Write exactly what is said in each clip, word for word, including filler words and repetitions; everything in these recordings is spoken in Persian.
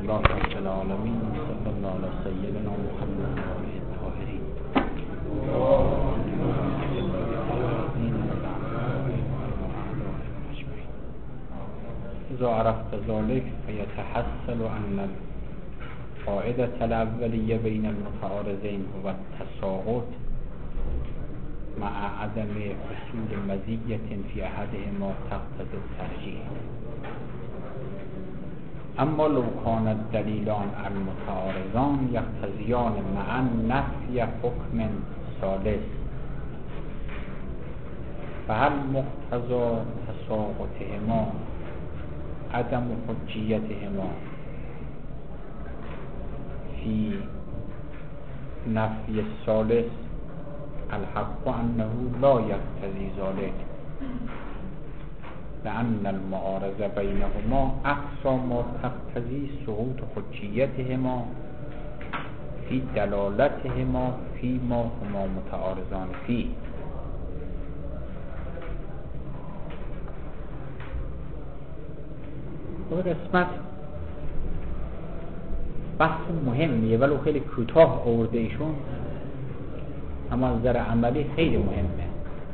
لله رب العالمین صلی الله علی سیدنا محمد و آله الطاهرین. اذا عرفت ذلك فيتحصل ان القاعدة الأولية بين المتعارضين هو التساقط مع عدم حصول مزية في أحدهما تقتضي الترجيح. اما لو كان الدليلان المتعارضان يقتضيان معا نفي حكم ثالث فهل مقتضى تساقطهما عدم حجيتهما في نفي الثالث؟ الحق أنه لا يقتضي ذلك لأن المعارضة بينهما أقصى ما تقتضي سقوط حجيتهما في دلالتهما فيما هما متعارضان فيه. این قسمت بحث مهمیه ولو خیلی کوتاه آورده ایشون، اما از نظر عملی خیلی مهمه.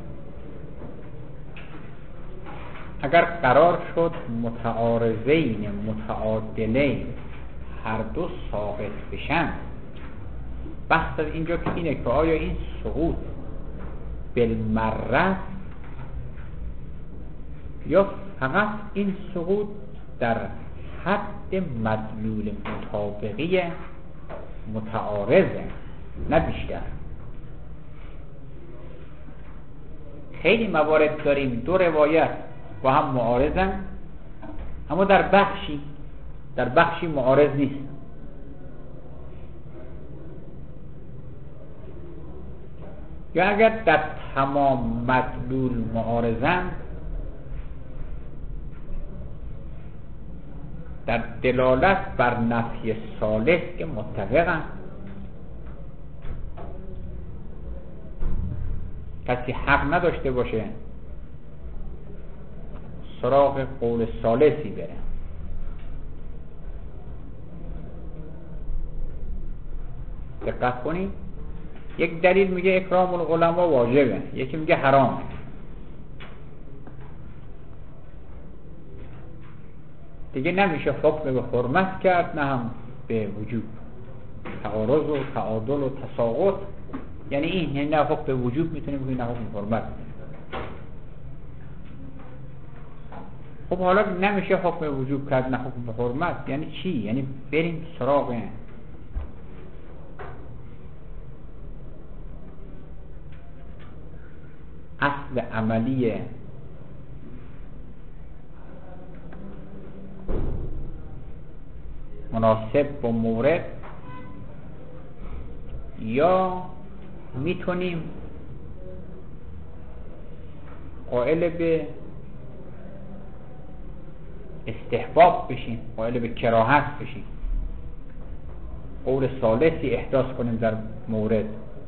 اگر قرار شد متعارضین متعادلین هر دو ساقط بشن، بحث اینجا که اینه که آیا این سقوط بالمره یا فقط این سقوط در حد مدلول مطابقی متعارضه نه بیشتر. خیلی موارد داریم دو روایت با هم معارضن اما در بخشی در بخشی معارض نیست. یا اگر در تمام مدلول معارضن، در دلالت بر نفی ثالث که متفقن، کسی حق نداشته باشه سراغ قول ثالثی بره. دقت کنید، یک دلیل میگه اکرام العلماء واجبه، یکی میگه حرامه. دیگه نمیشه حکم به حرمت کرد نه هم به وجوب. تعارض و تعادل و تساقط یعنی این، یعنی نه حکم به وجوب میتونیم بگیم نه حکم به حرمت. خب حالا نمیشه حکم به وجوب کرد نه حکم به حرمت، یعنی چی؟ یعنی بریم سراغ اصل عملی مناسب با مورد، یا میتونیم قائل به استحباب بشیم، قائل به کراهت بشیم، قول ثالثی احداث کنیم در مورد.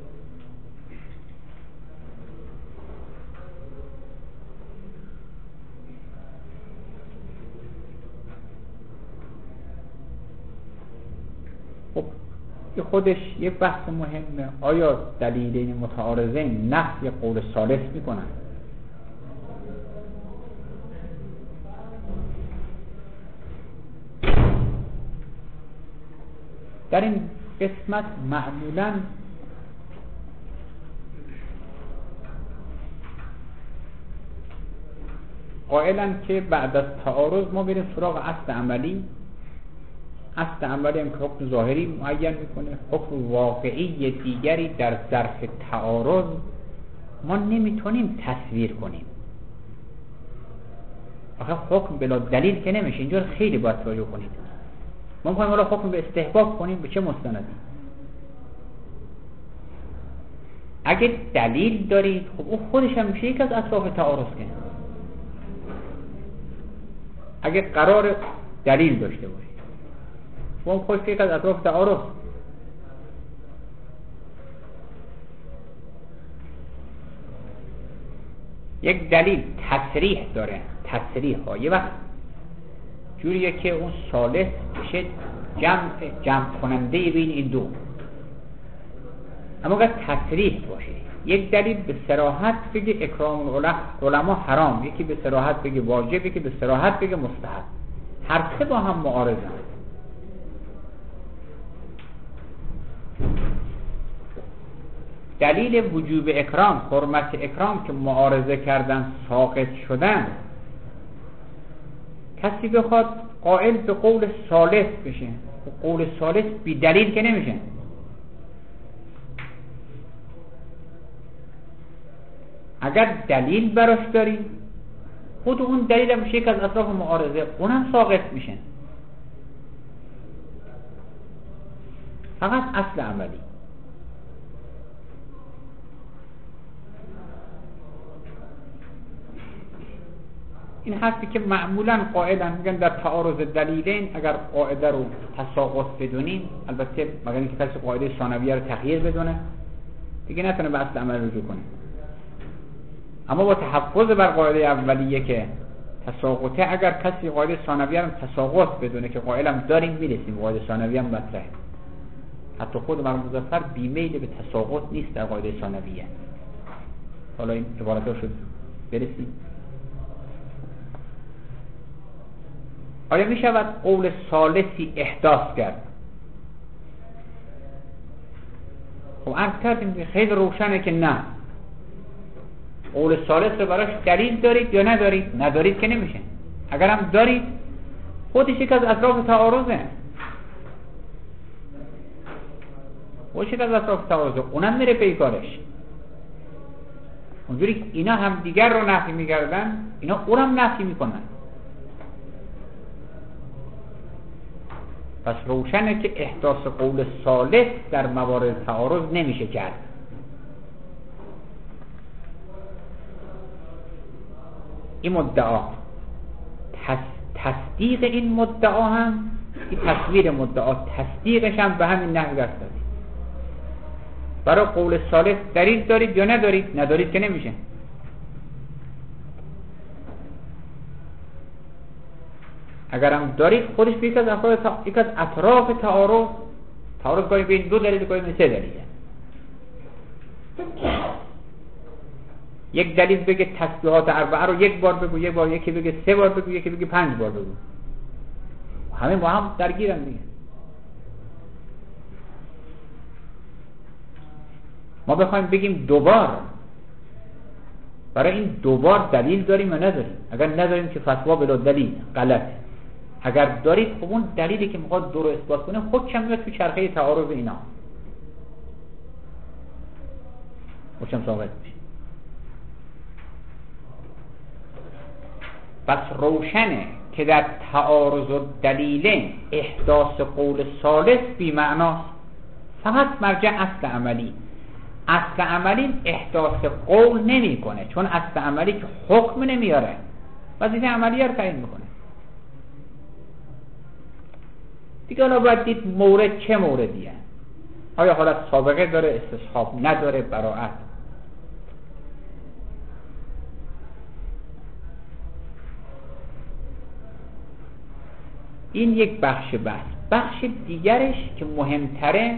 خب این خودش یه بحث مهمه. آیا دلیلین متعارضین نفی قول ثالث میکنن؟ در این قسمت معمولاً قائلن که بعد از تعارض ما بریم سراغ اصل عملی. اصل عملی هم که حکم ظاهری معین میکنه، حکم واقعی دیگری در ظرف تعارض ما نمیتونیم تصویر کنیم. آخه حکم بلا دلیل که نمیشه. اینجا خیلی باید توجه کنید. ما میخوایم حالا حکم به استحباب کنیم، به چه مستندی؟ اگه دلیل دارید خب اون خودش هم میشه یک از اطراف تعارض کنه. اگه قرار دلیل داشته باشید اون خودش یک از اطراف تعارض. یک دلیل تصریح داره. تصریح ها یه وقت جوریه که اون ثالث بشه جمع جمع کننده بین این دو. اما اگر تصریح باشه، یک دلیل به صراحت بگه اکرام العلماء حرام، یکی به صراحت بگه واجب، یکی به صراحت بگه مستحب، هر سه با هم معارضن. دلیل وجوب اکرام، حرمت اکرام که معارضه کردن ساقط شدن، کسی بخواد قائل به قول ثالث بشه، قول ثالث بی دلیل که نمیشه. اگر دلیل براش داری، خود اون دلیل هم یک از اطراف معارضه، اونم ساقط میشه. فقط اصل عملی. این حرفی که معمولا قائلن میگن در تعارض دلیلین اگر قاعده رو تساقط بدونیم، البته مگر اینکه کسی قاعده ثانویه رو تغییر بدونه دیگه نتونه به اصل عمل رجوع کنه، اما با تحفظ بر قاعده اولیه که تساقطه، اگر کسی قاعده ثانویه رو تساقط بدونه که قائلم داریم میرسیم قاعده ثانویه هم مطرحه، حتی خود مرحوم مظفر بیمیل به تساقط نیست در قاعده ثانویه. حالا این عبارت‌ها شد برسیم. آیا می شود قول ثالثی احداث کرد؟ خب عرض کردیم که خیلی روشنه که نه. قول ثالث رو براش دلیل دارید یا ندارید؟ ندارید که نمیشه. اگر هم دارید خودش یک از اطراف تعارضه، خودش یک از اطراف تعارضه، اونم میره پیکارش. اونجوری که اینا هم دیگر رو نفی میگردن، اینا اونم نفی میکنن. پس روشنه که احداث قول ثالث در موارد تعارض نمیشه کرد. این مدعا تصدیق این مدعا هم، این تصویر مدعا تصدیقش هم به همین نحو است. برای قول ثالث دلیل دارید یا ندارید؟ ندارید که نمیشه. اگر هم دارید خودش به یک از اطراف یک از اطراف تعارض تعارض کنید بین دو دلیل، کنید بین سه دلیله. یک دلیل بگه تسبیحات اربعه رو یک بار بگو، یک بار، یکی بگه سه بار بگو، یکی بگه پنج بار بگو، همه با هم درگیرن دیگه. ما بخوایم بگیم دوبار، برای این دوبار دلیل داریم یا نداریم؟ اگر نداریم که فتوا بلا دلیل غلطه. اگر دارید خب اون دلیلی که میخواد دو رو اثبات کنه خودشم میاد تو چرخه تعارض اینا، خودشم ثابت میشه. پس روشنه که در تعارض و دلیلین احداث قول ثالث بی معناست، فقط مرجع اصل عملی. اصل عملی احداث قول نمی کنه، چون اصل عملی که حکم نمیاره، وظیفه عملی رو تعیین میکنه دیگه. حالا باید دید مورد چه موردیه، آیا حالت سابقه داره، استصحاب نداره، براءت. این یک بخش بحث. بخش دیگرش که مهمتره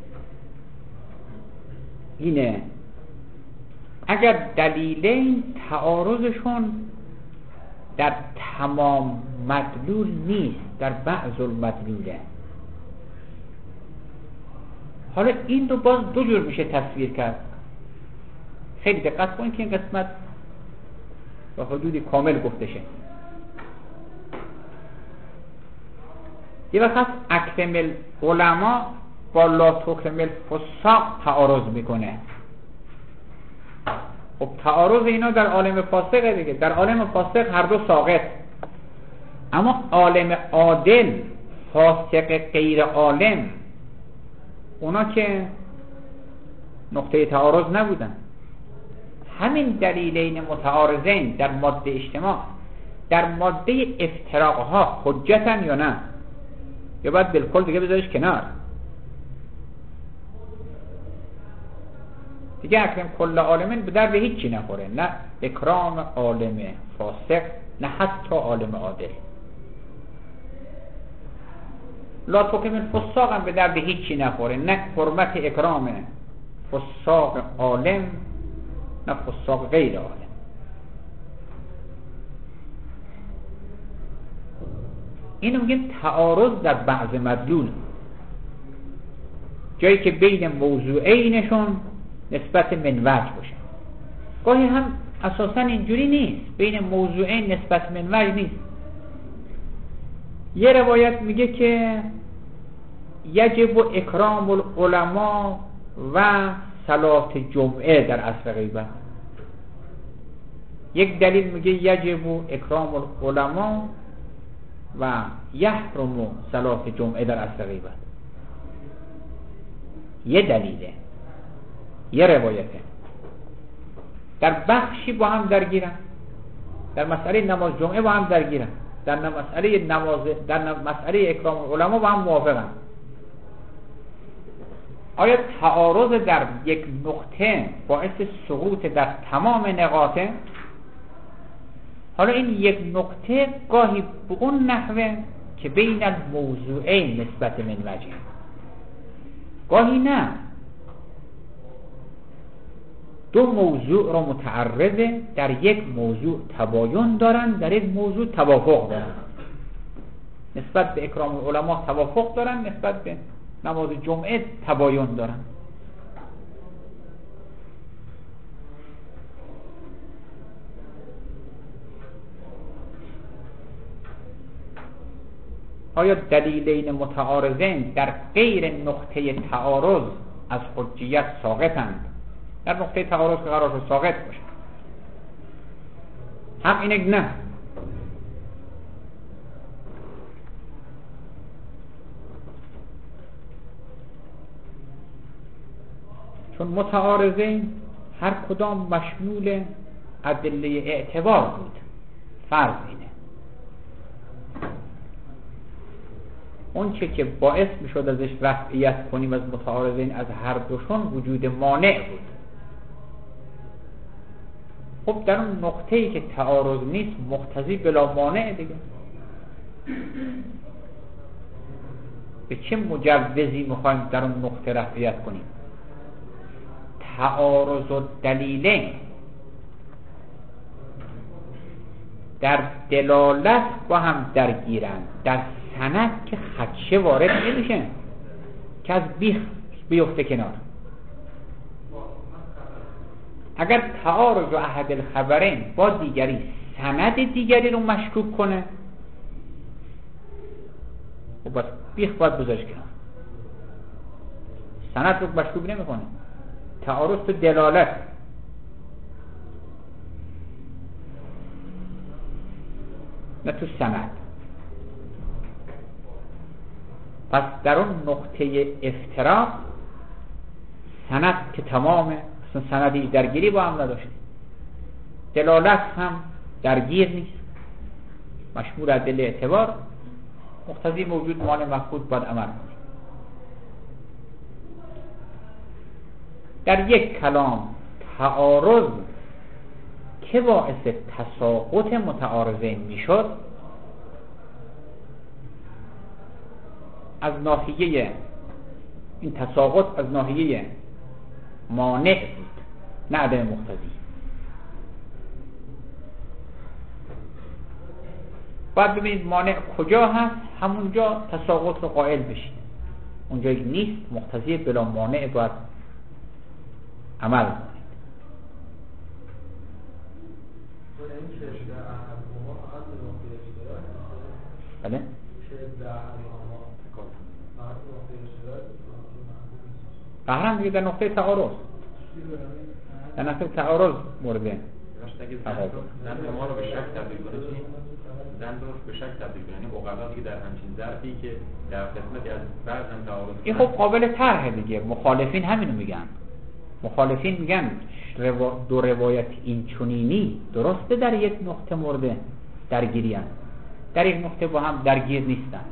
اینه اگر دلیلین تعارضشون در تمام مدلول نیست، در بعض المدلوله. حالا این رو باز دو جور میشه تصویر کرد. خیلی دقت کنید که این قسمت با حدودی کامل گفته شه. یه وقت اکمل علما با لا تکمل فساق تعارض میکنه. خب تعارض اینا در عالم فاسقه دیگه. در عالم فاسق هر دو ساقط، اما عالم عادل فاسق غیر عالم اونا که نقطه تعارض نبودن. همین دلیلین متعارضین در ماده اجتماع در ماده افتراقها حجتن یا نه، یا باید بالکل دیگه بذاریش کنار دیگه. اکرم کل عالمین به درد هیچی نخوره، نه اکرام عالم فاسق نه حتی عالم عادل. لا تکمل فساق هم به درد هیچی نخوره، نه حرمت اکرام فساق عالم نه فساق غیر عالم. اینو میگیم تعارض در بعض مدلول، جایی که بین موضوعینشون نسبت منوج باشه. گاهی هم اساسا اینجوری نیست، بین موضوعین نسبت منوج نیست. یه روایت میگه که یجب اکرام العلماء و صلات جمعه در عصر غیبت. یک دلیل میگه یجب اکرام العلماء و یحرم صلات جمعه در عصر غیبت. یه دلیله، یه روایته. در بخشی با هم درگیرن، در مسئله نماز جمعه با هم درگیرن، در مسئله نماز، در مسئله اکرام العلماء با هم موافقن. آیا تعارض در یک نقطه باعث سقوط در تمام نقاطه؟ حالا این یک نقطه گاهی به اون نحوه که بین الموضوعین نسبت منوجه، گاهی نه، دو موضوع را متعرضه، در یک موضوع تباین دارن، در یک موضوع توافق دارن. نسبت به اکرام العلماء توافق دارن، نسبت به نماز جمعه تباین دارن. آیا دلیلین متعارضین در غیر نقطه تعارض از حجیت ساقطند؟ در نقطه تعارض که قرار شد ساقط باشه. هم اینک نه. چون متعارضین هر کدام مشمول ادله اعتبار بود. فرض اینه اون چه که باعث می شد ازش رفعیت کنیم از متعارضین از هر دوشون وجود مانع بود. خب در اون نقطه‌ای که تعارض نیست مقتضی بلا مانع دیگه. به چه مجوزی میخوایم در اون نقطه رفعیت کنیم؟ تعارض و دلیلین در دلالت با هم درگیرند، در سند که خدشه وارد نمیشه که از بیخ بیفته کنار. اگر تعارض و احد الخبرین با دیگری سند دیگری رو مشکوک کنه، خب بس بیخ باید بذارش کنار، سند رو مشکوک نمیکنه. تعارض تو دلالت، نه تو سند. پس در اون نقطه افتراق سند که تمامه، اصلا سندی درگیری با هم نداشت، دلالت هم درگیر نیست، مشمول ادله اعتبار، مقتضی موجود مانع مفقود باید عمل کنیم. در یک کلام تعارض که باعث تساقط متعارضین میشد، از ناحیه این تساقط از ناحیه مانع بود، نه عدم مقتضی. باید ببینید مانع کجا هست، همونجا تساقط رو قائل بشید. اونجا نیست، مقتضی بلا مانع باید عمل کنید. بله؟ قهرم دیگه در نقطه تعارض، در نقطه تعارض مورده زن ما رو به شک تبدیل کنه، زن رو به شک تبدیل کنه، یعنی عقلا دیگه در همچین ظرفی که در قسمتی از بعض هم تعارض، این خب قابل طرحه دیگه. مخالفین همینو میگن. مخالفین میگن دو روایت این چنینی درسته در یک نقطه مورد درگیری هست، در یک نقطه با هم درگیر نیستن.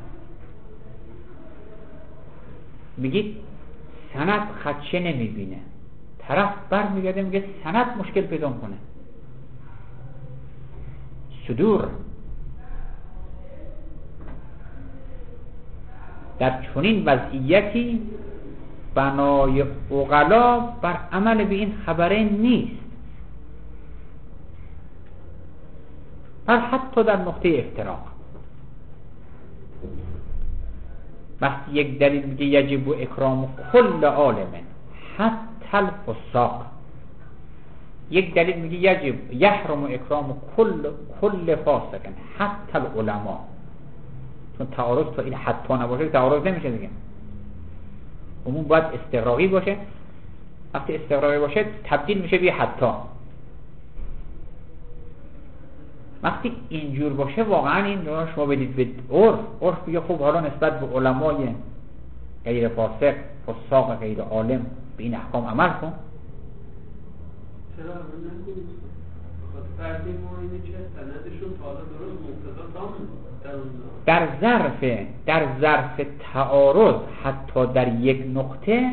میگید سند خدشه نمیبینه، طرف بر میگرده میگه سند مشکل پیدا کنه. صدور در چنین وضعیتی بنای عقلا بر عمل به این خبرین نیست. بل حتی در نقطه افتراق وقتی یک دلیل میگه یجب اکرام کل عالم حتی الفساق، یک دلیل میگه یجب یحرم اکرام کل کل فاسق حتی العلماء، چون تعارض تا این حتی نباشه تعارض نمیشه دیگه، عموم باید استغراقی باشه، وقتی استغراقی باشه تبدیل میشه به حتی. وقتی اینجور باشه واقعا این رو شما بدید به عرف، عرف بگه خب حالا نسبت به علمای غیر فاسق فساق غیر عالم به این احکام عمل کن. چرا عمل نکنید؟ فردی ما اینه که سندشون تا حالا درست مقتضا تام در ظرف در ظرف تعارض حتی در یک نقطه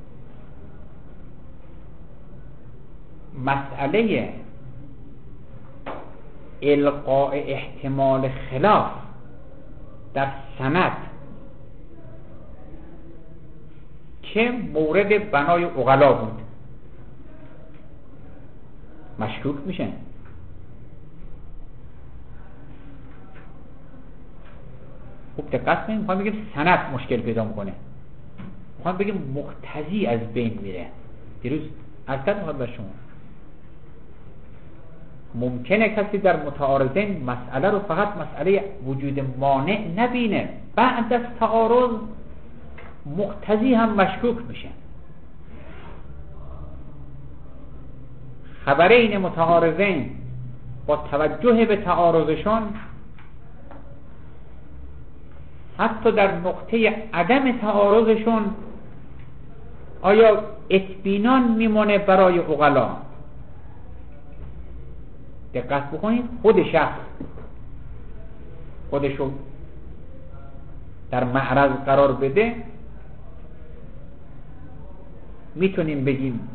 مسئله القاء احتمال خلاف در سند که مورد بنای عقلا بود مشکوک میشه. خوب دقت کنیم، میخوام بگیم سند مشکل پیدا میکنه، میخوام بگیم مقتضی از بین میره. دیروز از کد میخواد به شما ممکنه کسی در متعارضین مسئله رو فقط مسئله وجود مانع نبینه، بعد از تعارض مقتضی هم مشکوک میشه. خبرین متعارضین با توجه به تعارضشون حتی در نقطه عدم تعارضشون آیا اطمینان میمونه برای عقلا؟ دقت بکنید، خود شخص خودشو در معرض قرار بده، میتونیم بگیم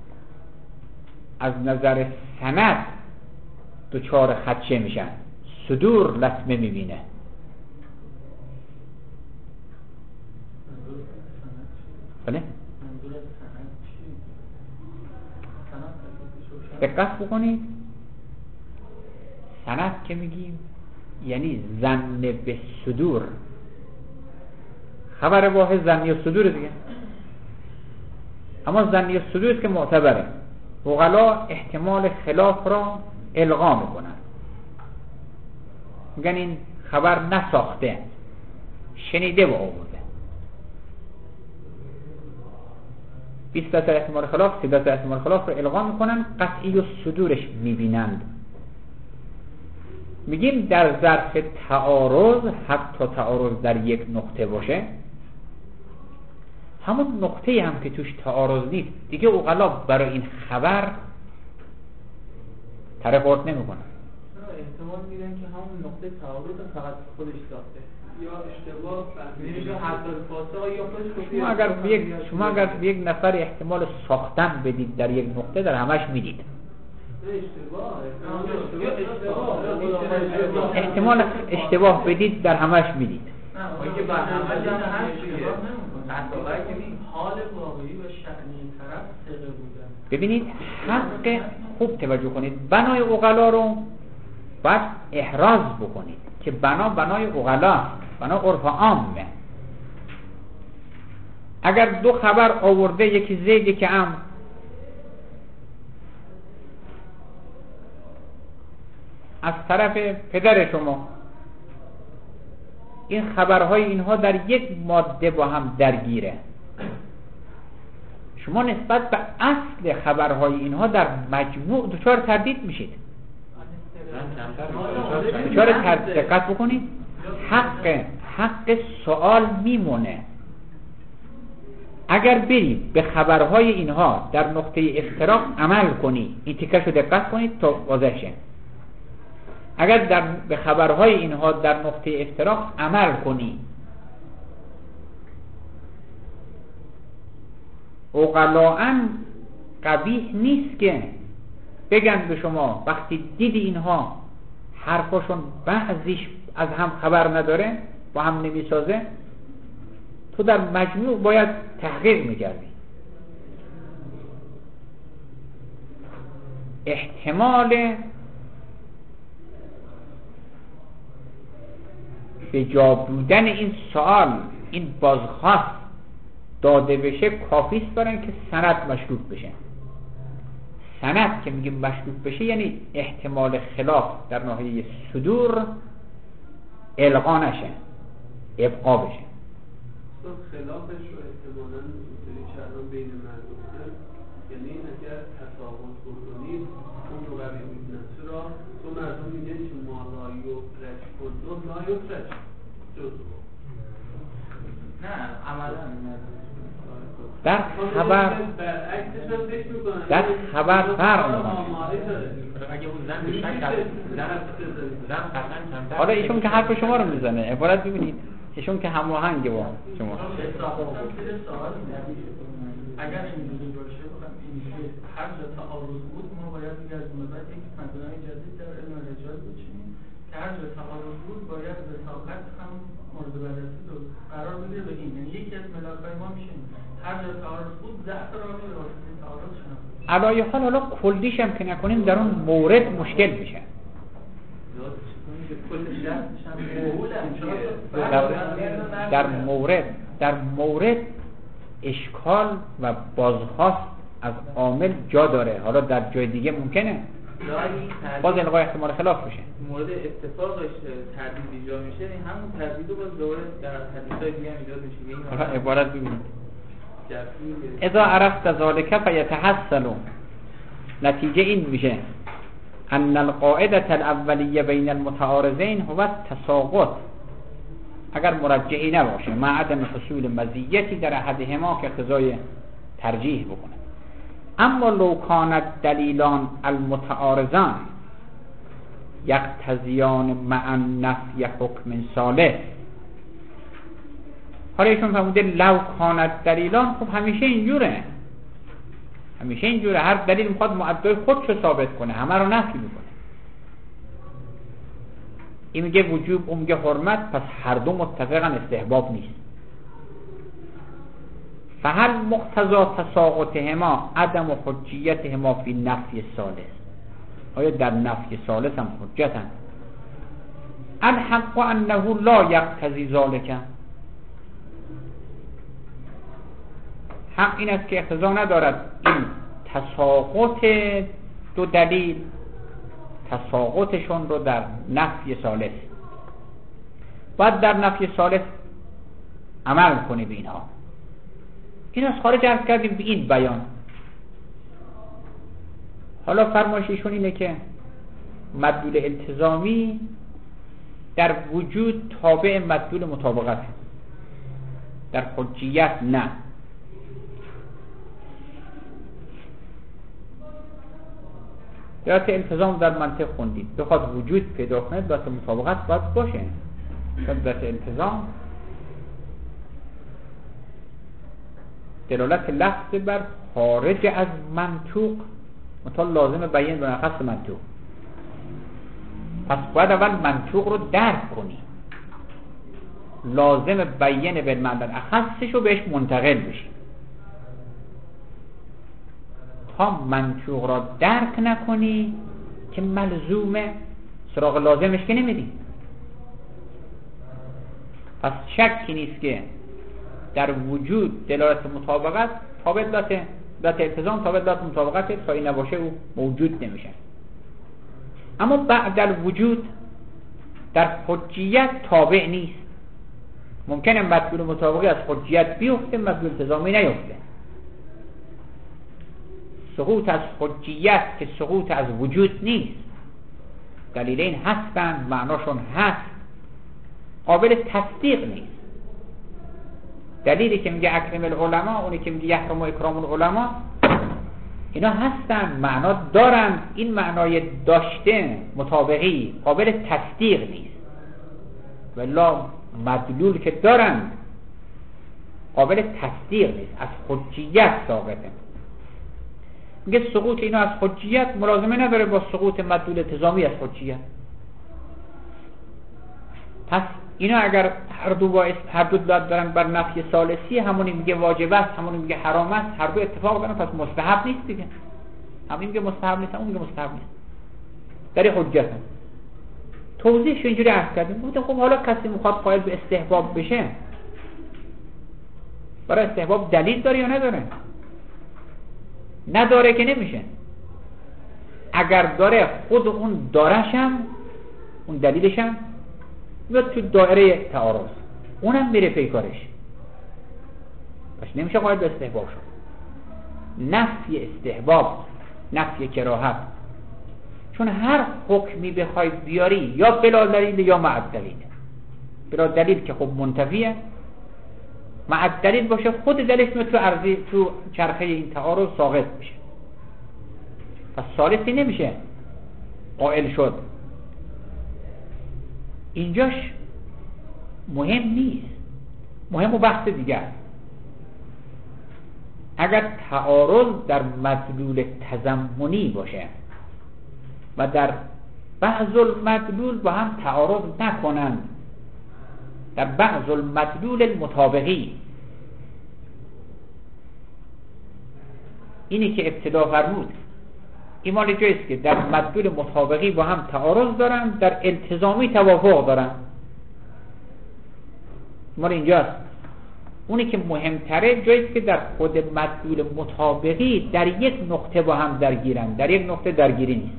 از نظر سند دوچار خدشه میشن، صدور لطمه میبینه. بله؟ دقت بکنید، سند که میگیم یعنی ظن به صدور، خبر واحد ظنی و صدور دیگه، اما ظنی و صدور است که معتبره. عقلا احتمال خلاف را الغا میکنن، میگن این خبر نساخته، شنیده و آورده. بیست درصد احتمال خلاف، سی درصد احتمال خلاف رو الغا میکنن، قطعی و صدورش میبینند. میگیم در ظرف تعارض، حتی تعارض در یک نقطه باشه، همون نقطه هم که توش تعارض نیست دیگه عقلا برای این خبر طرف ورد نمی کنن. احتمال میدن که همون نقطه تعارض فقط خودش ساخته یا اشتباه فهمیده یا حتی فاسق یا خودش. شما اگر به یک شما اگر به یک نفر احتمال ساختن بدید در یک نقطه، در همش میدید. احتمال اشتباه بدید در همش میدید. حال واقعی و شأنی طرف ثقه بودن. ببینید حق، خوب توجه کنید، بنای عقلا رو باید احراز بکنید که بنا بنای عقلا، بنا عرف عامه. اگر دو خبر آورده، یکی زید یکی عمرو، از طرف پدر شما، این خبرهای اینها در یک ماده با هم درگیره، شما نسبت به اصل خبرهای اینها در مجموع دچار تردید میشید. دچار تردید. دقت بکنید، حق حق سوال میمونه. اگر بری به خبرهای اینها در نقطه افتراق عمل کنی، این تیکش رو دقت کنید تا واضح شه. اگر در به خبرهای اینها در نقطه افتراق عمل کنی، عقلاً قبیح نیست که بگن به شما وقتی دیدی اینها حرفاشون بعضیش از هم خبر نداره، با هم نمیسازه، تو در مجموع باید تحقیق میکردی. احتمال به جا بودن این سوال، این بازخواست داده بشه کافی است برای اینکه سند مشروط بشه. سند که میگیم مشروط بشه یعنی احتمال خلاف در ناحیه صدور الغا نشه، ابقا بشه. خلافش رو احتمالاً اینطوری چرا بین مردم کرد، یعنی اگر تساوات بکنید اون رو قوی میدونن. چرا؟ تو مردم میگن که ما لایو رج کدو لایو رج جزو. نه عملا در خبر در خبر فرق میکنه. اگه اون زن به شک زن زن قطعا کمتر. حالا ایشون که حرف شما رو میزنه، عبارت ببینید ایشون که هماهنگه با شما. اگر اینجوری باشه بخوام اینجوری هر جا تعارض بود ما باید دیگه از بعد یک مبنای جدید در علم رجال بچینیم که هر جا تعارض بود باید وثاقت هم مورد بررسی رو قرار بده. بگیم یعنی یکی از ملاکای ما میشه هر جا تعارض بود ضعف راوی به واسطه تعارض شناخته. علای حال حالا کلیش هم که نکنیم در اون مورد مشکل میشه. در, در مورد در مورد اشکال و بازخواست از عامل جا داره، حالا در جای دیگه ممکنه باز الغای احتمال خلاف بشه. مورد اتفاقش تردید ایجاد میشه، همون تردید رو باز دوباره در حدیثای دیگه هم ایجاد میشه. حالا عبارت ببینید اذا عرفت ذلك فیتحصل، نتیجه این میشه ان القاعده الاولیه بین المتعارضین هو التساقط، اگر مرجعی نباشه مع عدم حصول مزیتی در احدهما که اقتضای ترجیح بکنه. اما لو کانت دلیلان المتعارضان یقتضیان مع نفی حکم صالح. حالا ایشون فرموده لو کانت دلیلان، خب همیشه اینجوره، همیشه اینجوره، هر دلیل میخواد معدای خودشو ثابت کنه، همه رو نفی میکنه. این میگه وجوب، اون میگه حرمت، پس هر دو متفقا استحباب نیست. فهل مقتضا تساقطهما عدم حجیتهما فی نفی ثالث، آیا در نفی ثالث هم حجتن؟ الحق انه لا یقتضی ذلک، حق این است که اقتضا ندارد این تساقط دو دلیل تساقطشون رو در نفی ثالث، باید در نفی ثالث عمل کنی به اینها. این از خارج عرض کردیم به این بیان. حالا فرمایششون اینه که مدلول التزامی در وجود تابع مدلول مطابقت، در حجیت نه. دلالت التزام در منطق خوندید، بخواد وجود پیدا کنه دلالت مطابقت باید باشه. دلالت التزام دلالت لفظ بر خارج از منطوق، مثلا لازم بیان به نخص منطوق، پس باید اول منطوق رو درک کنی، لازم بیان به معنی اخصش رو بهش منتقل بشی. تا منطوق را درک نکنی که ملزومه، سراغ لازمش که نمیدی. پس شکی نیست که در وجود دلالت مطابقت تابع دلالت دلالت التزام تابع دلالت مطابقت، تا این نباشه او موجود نمیشه. اما بعد الوجود در حجیت تابع نیست. ممکنه مدلول مطابقی از حجیت بیفته، مدلول التزامی نیفته. سقوط از حجیت که سقوط از وجود نیست، دلیلین هستن، معناشون هست، قابل تصدیق نیست. دلیلی که میگه اکرم العلماء، اونی که میگه یحرم اکرام العلماء، اینا هستن، معنا دارن. این معنای داشته مطابقی قابل تصدیق نیست، ولی مدلول که دارن قابل تصدیق نیست، از حجیت ثابته. میگه سقوط اینا از حجیت ملازمه نداره با سقوط مدلول التزامی از حجیت. پس اینا اگر هر دو باعث هر دو داد دارن بر نفی ثالثی، همونی میگه واجب است، همونی میگه حرام است، هر دو اتفاق دارن، پس مستحب نیست دیگه. همین میگه مستحب نیست، اون میگه مستحب نیست. در حجت هم توضیحش اینجوری عرض کردیم. بودم خب حالا کسی میخواد قائل به استحباب بشه، برای استحباب دلیل داره یا نداره؟ نداره که نمیشه. اگر داره خود اون دارشم، اون دلیلشم میاد تو دایره تعارض، اونم میره پی کارش، پس نمیشه قائل به استحباب شد. نفی استحباب، نفی کراهت، چون هر حکمی بخوای بیاری یا بلا دلیل یا مع دلیل. بلا دلیل که خب منتفیه، مع دلیل باشه خود دلیلش میاد تو ارضی، تو چرخه این تعارض ساقط میشه، پس ثالثی نمیشه قائل شد. اینجاش مهم نیست، مهم و بحث دیگر. اگر تعارض در مدلول تضمنی باشه و در بعض المدلول با هم تعارض نکنند، در بعض المدلول المطابقی، اینی که ابتدا فرمود این مال جایست که در مدلول مطابقی با هم تعارض دارن، در التزامی توافق دارن، مال اینجاست. اونی که مهمتره جایست که در خود مدلول مطابقی در یک نقطه با هم درگیرن، در یک نقطه درگیری نیست.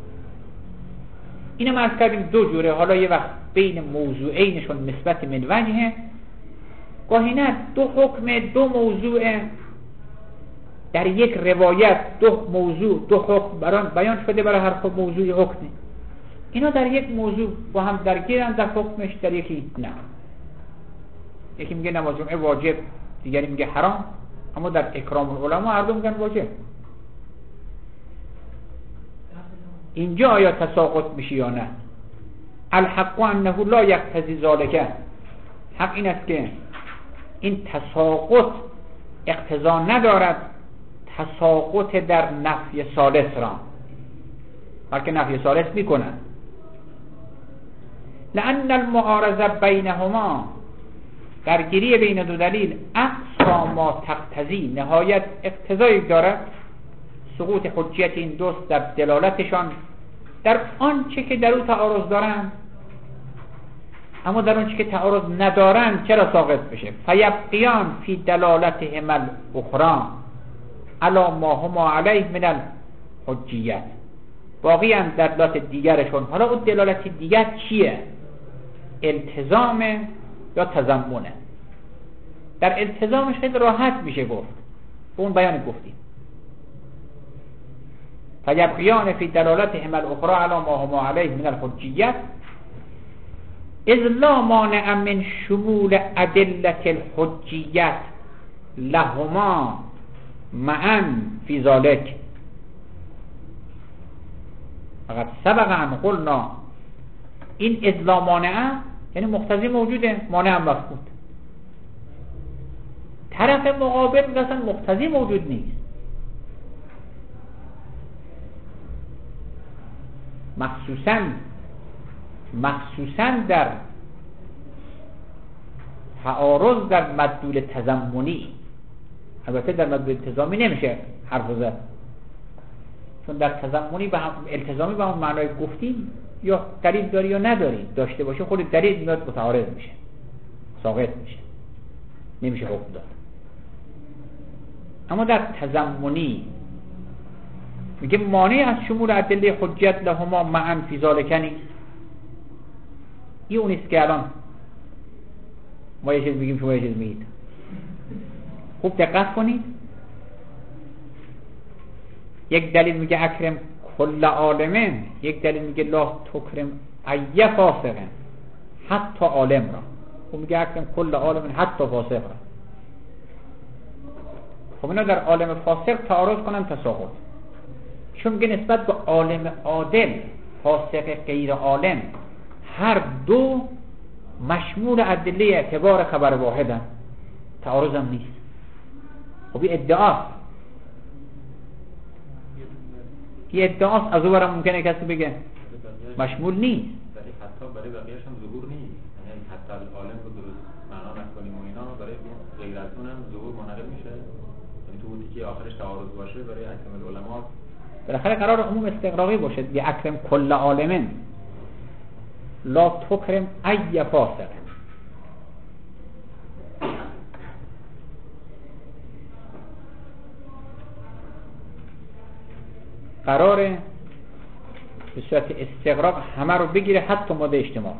اینو مرز کردیم دو جوره. حالا یه وقت بین موضوعینشون نسبت من وجهه، گاهی نه دو حکم دو موضوع در یک روایت، دو موضوع دو حکم بیان شده برای هر موضوع حکمی. اینا در یک موضوع با هم درگیرن در حکمش، در یکی نه. یکی میگه نماز جمعه واجب، دیگری میگه حرام، اما در اکرام العلماء هر دو میگن واجب. اینجا آیا تساقط میشه یا نه؟ الحق انه لا یقتضی ذلک، حق این است که این تساقط اقتضا ندارد تساقط در نفی ثالث را، بلکه نفی ثالث میکنن. لأن المعارضه بینهما، درگیری بین دو دلیل، اقصا ما تقتضی، نهایت اقتضایی دارد سقوط حجیت این دوست در دلالتشان در آنچه که در او تعارض دارند، اما در آنچه که تعارض ندارند چرا ساقط بشه؟ فیبقیان فی دلالتهما الاخرى علی ما هما علیه من الحجیت، باقی هم در دلالت دیگرشون. حالا اون دلالت دیگر چیه؟ التزام یا تضمنه. در التزامش خیلی راحت میشه گفت، اون بیان گفتیم فیبقیان فی دلالتهما الاخرى علی ما هما علیه من الحجیت اذ لا مانع من شمول ادله الحجیت لهما معا فی ذلک. فقط سبق ان قلنا، این اذ لا مانع یعنی مقتضی موجوده، مانع هم مفقود. طرف مقابل میگه اصلا مقتضی موجود نیست. مخصوصاً مخصوصاً در تعارض در مدلول تضمنی، البته در مدلول التزامی نمیشه حرف زد، چون در تضمنی به هم التزامی به هم معنای گفتیم یا دلیل داری یا نداری، داشته باشه خود دلیل میاد متعارض میشه، ساقط میشه، نمیشه حکم داد. اما در تضمنی میگه مانع از شمول ادله حجت لهما معا فی ذلک نیست. این اونیست که الان ما یه چیز میگیم شما یه چیز میگید. خوب دقت کنید، یک دلیل میگه اکرم کل عالمه، یک دلیل میگه لا تکرم ای فاسقه حتی عالم را. خب میگه اکرم کل عالمه حتی فاسق را. خب اینا در عالم فاسق تعارض کنن تساقط، چون میگه نسبت به عالم عادل فاسق غیر عالم هر دو مشمول ادله اعتبار خبر واحدن، تعارض هم نیست. خب این ادعاست، این ادعاست. از اون برم ممکنه کسی بگه مشمول نیست، ولی حتی برای بقیه‌اش هم ظهور نیست. یعنی حتی العالم رو درست معنا نکنیم و اینا، برای غیر از اون هم ظهور منقل میشه. یعنی تو بودی که آخرش تعارض باشه برای اکرم العلماء بالاخره قرار عموم استغراقی باشه. بی اکرم کل عالمن لا تکرم ای فاسق. قراره به صورت استغراق همه رو بگیره، حتی ماده اجتماع.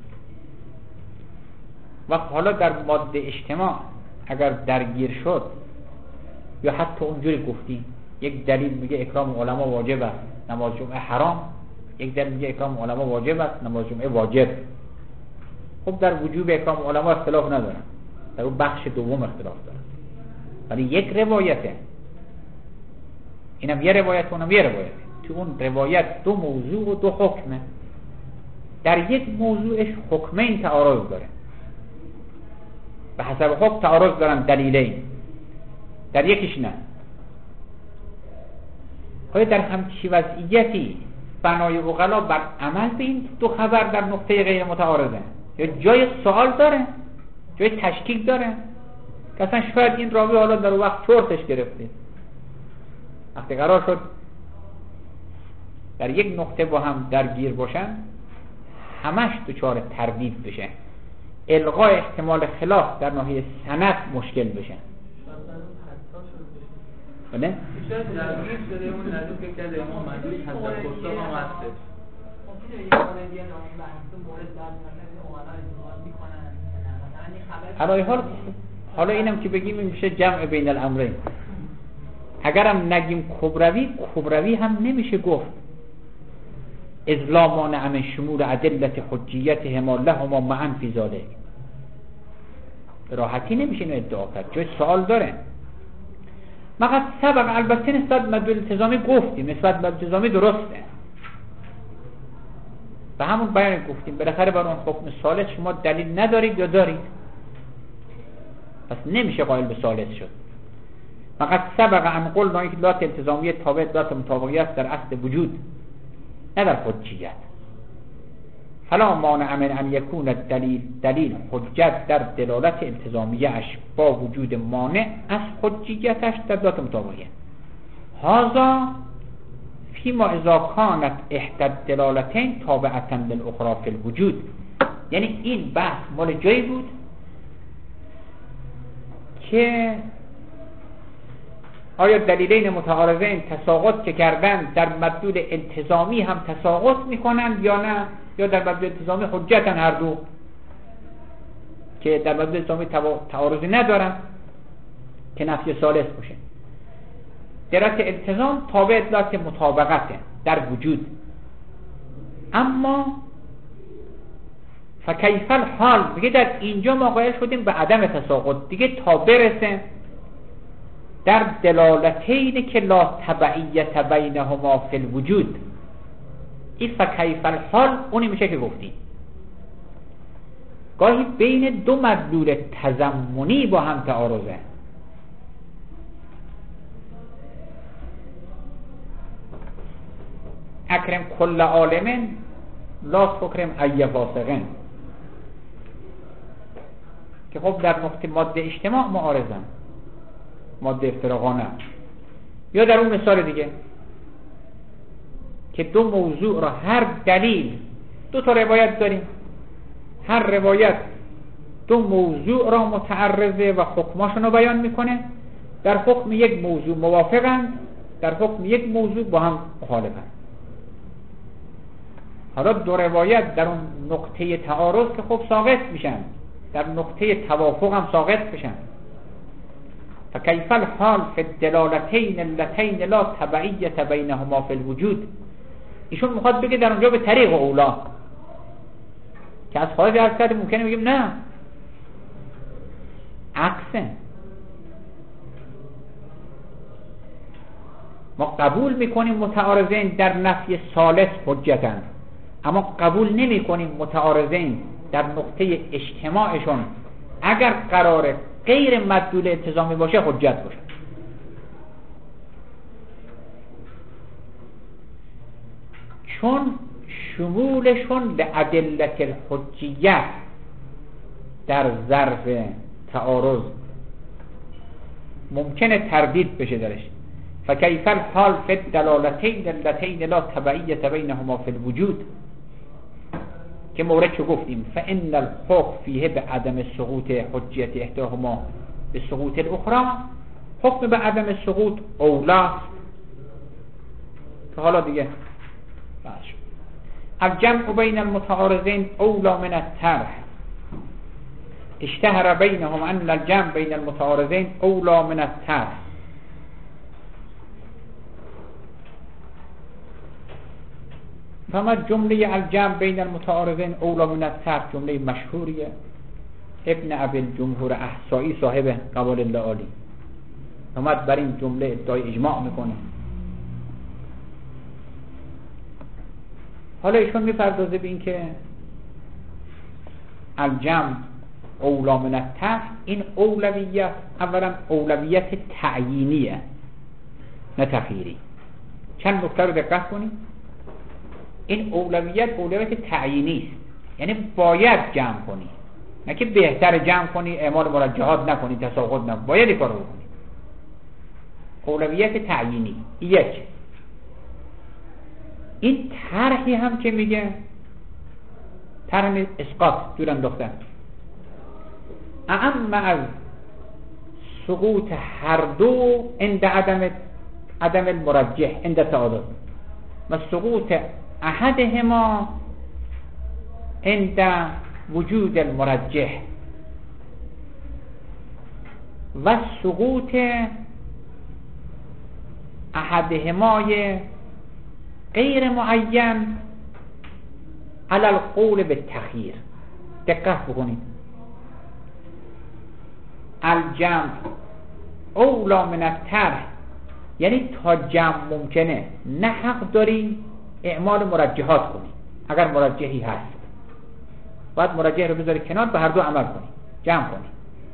و حالا در ماده اجتماع اگر درگیر شد، یا حتی اونجوری گفتیم یک دلیل میگه اکرام علما واجب است، نماز جمعه حرام، یک دلیل میگه اکرام علما واجب است، نماز جمعه واجب. خب در وجوب اکرام علما اختلاف ندارن، در اون بخش دوم اختلاف دارن، ولی یک روایته، اینم یه روایت اونم یه روایت. تو اون روایت دو موضوع و دو حکمه. در یک موضوعش حکمین تعارض داره، به حسب حکم تعارض دارن دلیلین، در یکیش نه. آیا در همچی وضعیتی بنای عقلا بر عمل به این دو خبر در نقطه غیر متعارضه، یا جای سوال داره، جای تشکیک داره؟ که اصلا شاید این راوی حالا در اون وقت چرتش گرفته، وقتی قرار شد در یک نقطه با هم درگیر باشن، همش دچار تردید بشه، الغای احتمال خلاف در ناحیه سند مشکل بشه. بله؟ شاید درگیر شده اون نظر که کرده امام مجلس حضرت خسرو هم هستش. حالا حال حالا اینم که بگیم میشه جمع بین الامرین. اگرم نگیم کبروی، کبروی هم نمیشه گفت اذ لا مانع من شمول ادلت حجیتهما لهما معا فی ذلک. راحتی نمیشه اینو ادعا کرد، جای سوال داره. مقصد سبق البته نسبت مدلول التزامی گفتیم، نسبت مدلول التزامی درسته، و همون بیان گفتیم بالاخره بر اون حکم ثالث شما دلیل ندارید یا دارید، پس نمیشه قائل به ثالث شد. فقط سبق ان قلنا اینکه لات التزامیه تابع لات مطابقیت در اصل وجود، نه در حجیت. فلا مانع من ان یکون دلیل دلیل حجت در دلالت التزامیه اش با وجود مانع از حجیتش در ذات مطابقیت. هذا فيما اذا كانت احدى الدلالتين تابعة للاخرى في الوجود. یعنی این بحث مال جایی بود که آیا دلیلین متعارضین تساقط که کردن در مدلول التزامی هم تساقط میکنن یا نه، یا در مدلول التزامی حجتن هر دو، که در مدلول التزامی تعارضی ندارن که نفی ثالث باشه. دلالت التزام تابع دلالت مطابقته در وجود. اما فکیف الحال دیگه در اینجا ما قائل شدیم به عدم تساقط دیگه تا برسه در دلالتین که لا تبعیت بینهما فی الوجود. این فکیف الحال اونی میشه که گفتیم گاهی بین دو مدلول تضمنی با هم تعارضه. اکرم کل عالمن لا تکرم ای فاسقن، که خب در نقطه ماده اجتماع معارضن، ماده افتراقانه. یا در اون مثال دیگه که دو موضوع را هر دلیل، دو تا روایت داریم، هر روایت دو موضوع را متعرضه و حکماشون رو بیان میکنه، در حکم یک موضوع موافقند، در حکم یک موضوع با هم مخالفند. حالا دو روایت در اون نقطه تعارض که خب ساقط میشن، در نقطه توافق هم ساقط میشن. فکیف الحال فی الدلالتین اللتین لا تبعیت بینهما فی الوجود. ایشون میخواد بگه در اونجا به طریق اولا، که از خارج از کرده ممکنه بگیم نه، عکسه. ما قبول میکنیم متعارضین در نفی ثالث حجتن، اما قبول نمی کنیم متعارضین در نقطه اجتماعشون اگر قرار غیر مدلول التزامی باشه حجت باشه. چون شمولشون به ادلت الحجیت در ظرف تعارض ممکنه تردید بشه درش. فکیف الحال فی الدلالتین اللتین لا تبعیت بینهما فی الوجود، که مورد چو گفتیم فان الحکم فیه به عدم سقوط حجیت احداهما به سقوط الاخرى، حکم به عدم سقوط اولاست. که حالا دیگه بحث شد. الجمع بین المتعارضین اولا من الطرح، اشتهر بینهم ان الجمع بین المتعارضین اولا من الطرح. فما جمله الجمع بین المتعارضین اولا من الطرح جمله مشهوریه. ابن ابی الجمهور احصایی صاحب قوال الله عالی اومد بر این جمله ادعای اجماع میکنه. حالا ایشون میپردازه به این که الجمع اولا من الطرح، این اولویت اولا اولویت تعیینیه نه تخییری. چند نکته رو دقت کنید. این اولویت اولویت تعیینی است، یعنی باید جمع کنی، نه که بهتر جمع کنی اعمال مرجحات نکنی تساقط نه، باید این کار رو کنی. اولویت تعیینی. یک این طرحی هم که میگه طرح اسقاط دور انداختن اعم از سقوط هر دو عند عدم عدم المرجح عند تعارض و سقوط احدهما عند وجود المرجح و سقوط احدهمای غیر معین علی القول بالتخییر. دقت بکنید. الجمع اولا من الطرح یعنی تا جمع ممکنه، نه حق داری اعمال مرجحات کنی. اگر مرجحی هست باید مرجح رو بذاری کنار، به هر دو عمل کنی، جمع کنی.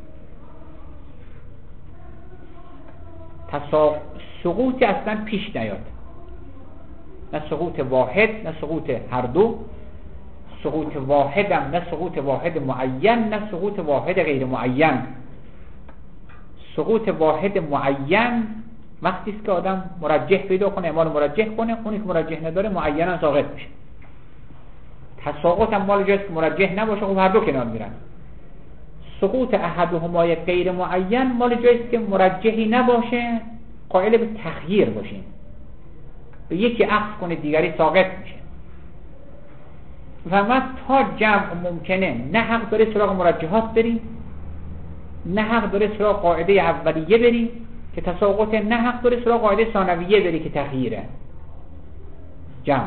تصاب سقوطی اصلا پیش نیاد، نه سقوط واحد نه سقوط هر دو. سقوط واحدم نه سقوط واحد معین نه سقوط واحد غیر معین. سقوط واحد معین وقتی است که آدم مرجح پیدا کنه، اعمال مرجح کنه. اونی که مرجح نداره معینا ساقط میشه. تساقط هم مال جاست که مرجح نباشه، خب هر دو کنار میرن. سقوط احدهما غیر معین مال جاست که مرجحی نباشه، قائل به تخییر باشیم، به یکی عکس کنه دیگری ساقط میشه. و ما تا جمع ممکنه نه حق داره سراغ مرجحات بریم، نه حق داره سراغ قاعده اولیه بریم که تساقط، نه حق داره سراغ قاعده ثانویه بری که تخییره جمع.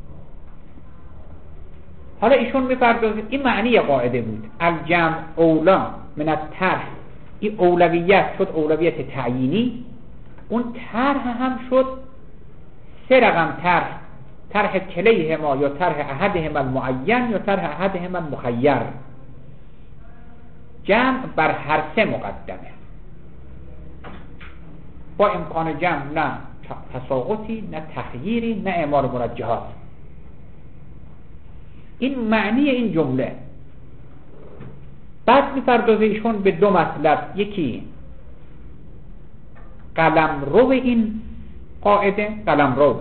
حالا ایشون میپردازه این معنی قاعده بود الجمع اولا من الطرح. این اولویت شد اولویت تعیینی، اون طرح هم شد سه رقم طرح، طرح کلیهما یا طرح احدهما المعین یا طرح احدهما المخیر. جمع بر هر سه مقدمه، با امکان جمع نه تساقطی نه تخییری نه اعمال مرجحات. این معنی این جمله. بعد می‌پردازه ایشون به دو مطلب. یکی قلمرو این قاعده، قلمرو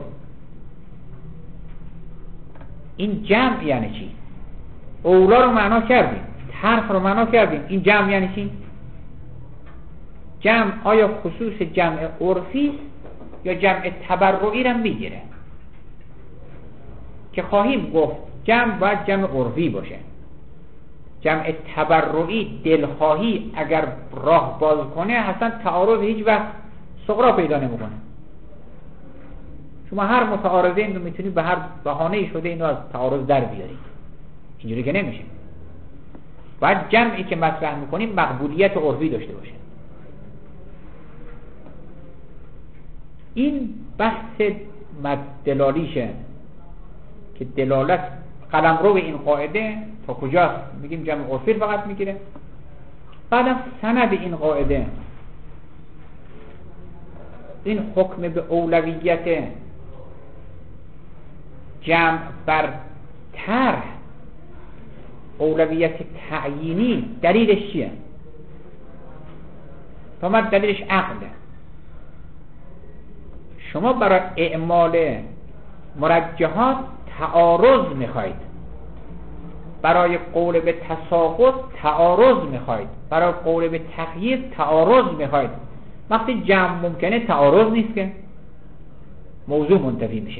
این جمع یعنی چی؟ اولا رو معنا کردیم، طرح رو معنا کردیم، این جمع یعنی چی؟ جمع آیا خصوص جمع عرفی یا جمع تبرعی رو میگیره؟ که خواهیم گفت جمع باید جمع عرفی باشه. جمع تبرعی دلخواهی اگر راه باز کنه اصلا تعارض هیچ وقت صغرا پیدا نمیکنه. شما هر متعارضین رو میتونید به هر بهانه‌ای شده اینو از تعارض در بیارید، اینجوری که نمیشه. باید جمعی که مطرح میکنیم مقبولیت عرفی داشته باشه. این بحث دلالیشه که دلالت قلمرو این قاعده تا کجاست؟ میگیم جمع عرفی فقط میگیره. بعدم سند این قاعده، این حکم به اولویت جمع بر طرح اولویت تعیینی دلیلش چیه؟ فرمود دلیلش عقله. شما برای اعمال مرجحات تعارض میخواید، برای قول به تساقط تعارض میخواید، برای قول به تغییر تعارض میخواید. وقتی جمع ممکنه تعارض نیست که موضوع منتفی میشه.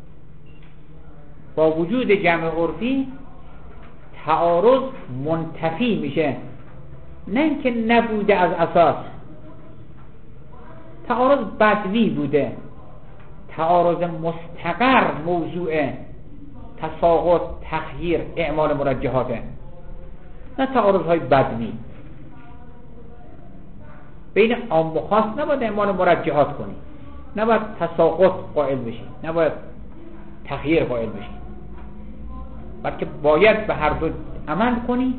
با وجود جمع عرفی تعارض منتفی میشه، نه اینکه نبوده از اساس. تعارض بدوی بوده، تعارض مستقر موضوع تساقط، تغییر، اعمال مرجحاته، نه تعارض های بدوی. بین عام و خاص نباید اعمال مرجحات کنی، نباید تساقط قائل بشی، نباید تغییر قائل بشی، بلکه باید به هر دو عمل کنی،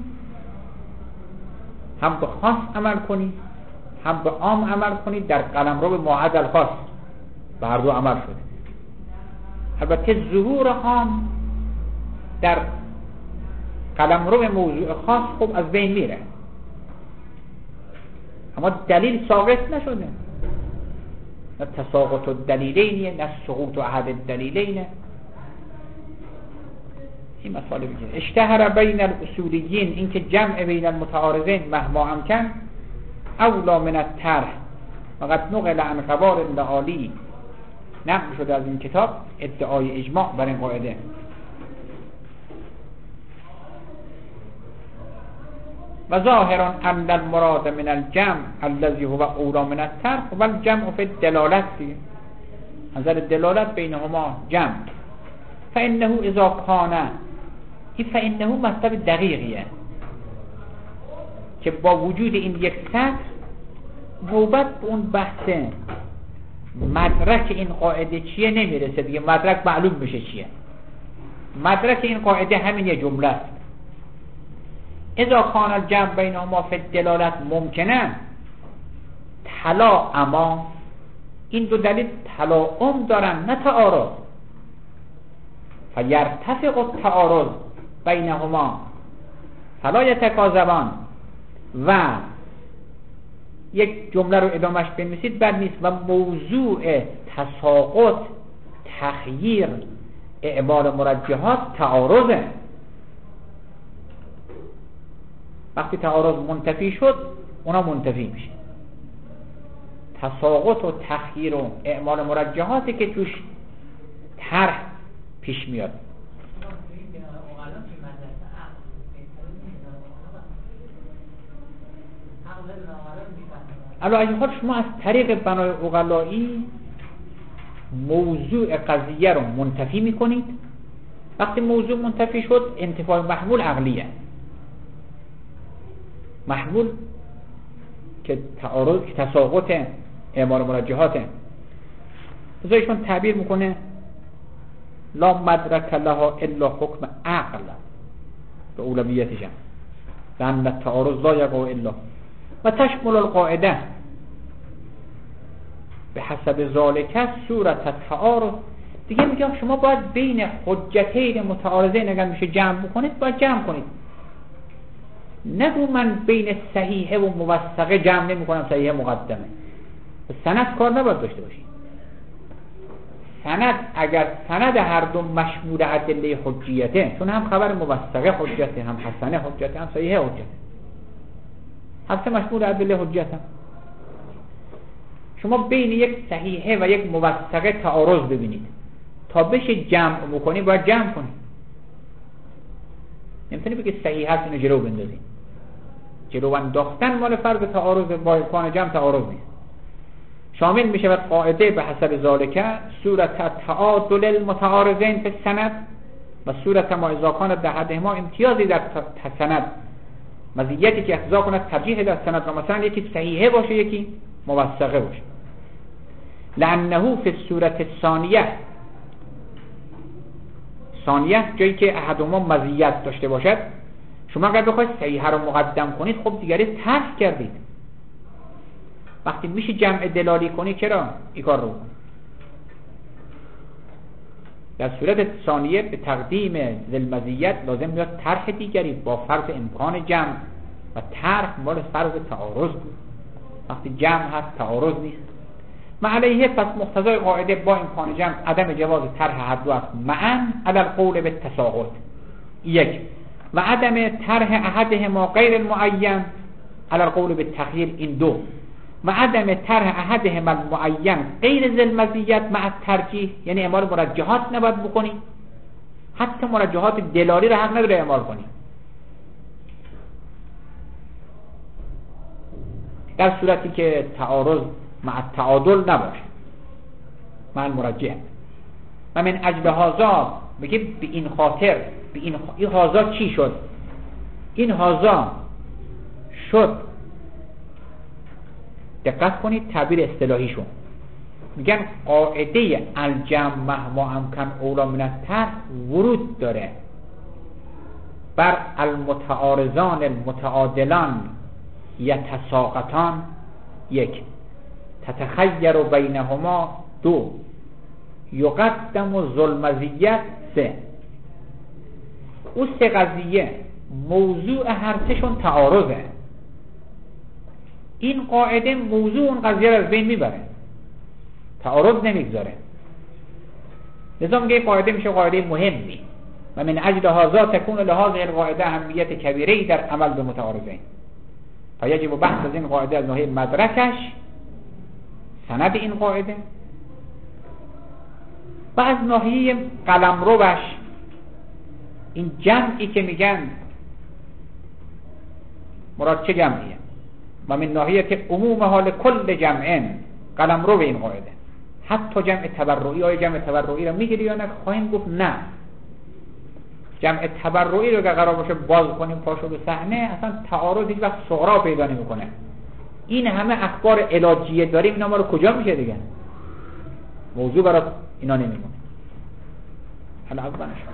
هم به خاص عمل کنی هم به عام عمل کنی. در قلمرو به معد الخاص به هر دو عمل شده. البته ظهور عام در قلمرو به موضوع خاص خوب از بین میره، اما دلیل ساقط نشده. نه تساقط الدلیلینه، نه سقوط احد الدلیلینه. این مسئله بگید اشتهر بین الاصولیین، اینکه جمع بین المتعارضین مهما امکن اولا من الطرح. وقد نقل عن قوار العالی، نقل شده از این کتاب ادعای اجماع بر این قاعده. و ظاهرا ان المراد من الجمع الذي هو اولا من الطرح و الجمع فی الدلالت، نظر دلالت بینهما جمع. فانه اذا کان، این فانه مطلب دقیقیه که با وجود این یک سطر نوبت به اون بحث مدرک این قاعده چیه نمیرسه دیگه. مدرک معلوم بشه چیه. مدرک این قاعده همین یه جمله است. اذا کان الجمع بینهما فی الدلالت ممکنه تلا، اما این دو دلیل تلاؤم دارن نه تعارض. فیرتفق التعارض بینهما فلا یتکاذبان. و یک جمله رو ادامش بنویسید بد نیست. و موضوع تساقط، تغییر، اعمال مرجحات تعارضه. وقتی تعارض منتفی شد اونا منتفی میشه. تساقط و تغییر و اعمال مرجحاتی که توش طرح پیش میاد. الا اگه خود شما از طریق بنای عقلایی موضوع قضیه رو منتفی میکنید، وقتی موضوع منتفی شد انتفاع محمول عقلیه. محمول که تعارض، تساقط، اعمال مرجحاته. بذارشون تعبیر میکنه لا مدرک لها الا حکم عقل، به اولویتش هم لأن التعارض لا یقع الا. و تشمل القاعده به حسب ذالک صورت التعارض. دیگه میگم شما باید بین حجتین متعارضین اگر میشه جمع بکنید باید جمع کنید. نگو من بین صحیحه و موثقه جمع نمی کنم، صحیحه مقدمه. سند کار نباید داشته باشید. سند اگر سند هر دو مشمول ادله حجیته، چون هم خبر موثقه حجته، هم حسنه حجته، هم صحیحه حجته، هم سه مشمول ادله حجته. شما بین یک صحیحه و یک موثقه تعارض ببینید، تا بشه جمع بکنی باید جمع کنی. نمیتونی بگی صحیحه هست اینو جلو بندازی. جلو انداختن مال فرض تعارض، با امکان جمع تعارض نیست. شامل میشه و قاعده به حسب ذالک صورت تعادل المتعارضین فی السند و صورت ما اذا کان در حدهما امتیازی در سند، مزیتی که اقتضا کند ترجیح در سند، و مثلا یکی صحیحه باشه یکی موثقه باشه. لانه فی الصورت الثانیه، ثانیه جایی که احدهما مزیت داشته باشد، شما اگر بخواید صحیحه رو مقدم کنید خب دیگری ترک کردید. وقتی میشه جمع دلالی کنی چرا این کار رو؟ در صورت ثانیه به تقدیم ذوالمزیت لازم میاد طرح دیگری با فرض امکان جمع و طرح مال فرض تعارض بود. وقتی جمع هست تعارض نیست. معلیه پس مقتضای قاعده با امکان جمع عدم جواز طرح هر دو است معاً علی القول بالتساقط. یک و عدم طرح احدهما غیر المعین علی القول بالتخییر. این دو و عدم طرح احدهما المعین غیر ذوالمزیت مع الترجیح، یعنی اعمال مرجحات نباید بکنی، حتی مرجحات دلالی را حق نداره اعمال کنی. در صورتی که تعارض مع تعادل نباشه مع المرجح. و من اجل هذا میگه به این خاطر به این, خ... این هذا چی شد؟ این هذا شد، دقت کنید تعبیر اصطلاحیشون، میگن قاعده الجمع مهما امکن اولا من الطرح ورود داره بر المتعارضان المتعادلان یتساقطان. یک تتخیر بینهما. دو یقدم ذوالمزیت. سه او سه قضیه موضوع هر سهشون تعارضه. این قاعده موضوع اون قضیه رو از بین میبره، تعارض نمیگذاره. لذا میگه قاعده میشه قاعده مهمی. و من اجل هذا تكون لهذه القاعده اهمیت کبیره‌ای در عمل به متعارضین. فیجب بحث از این قاعده از ناحیه مدرکش، سند این قاعده، و از ناحیه قلمروش، این جمعی که میگن مراد چه جمعیه؟ و من ناحیه عموم حال کل جمعین، قلمرو به این قاعده. حتی جمع تبرعی، آیا جمع تبرعی رو میگیری یا نه؟ خواهیم گفت نه. جمع تبرعی رو که قرار باشه باز کنیم پاشو به صحنه، اصلا تعارض هیچ وقت صغرا پیدا نمیکنه. این همه اخبار علاجیه داریم، اینا ما رو کجا میشه دیگه؟ موضوع برای اینا نمیمونه. حالا اولش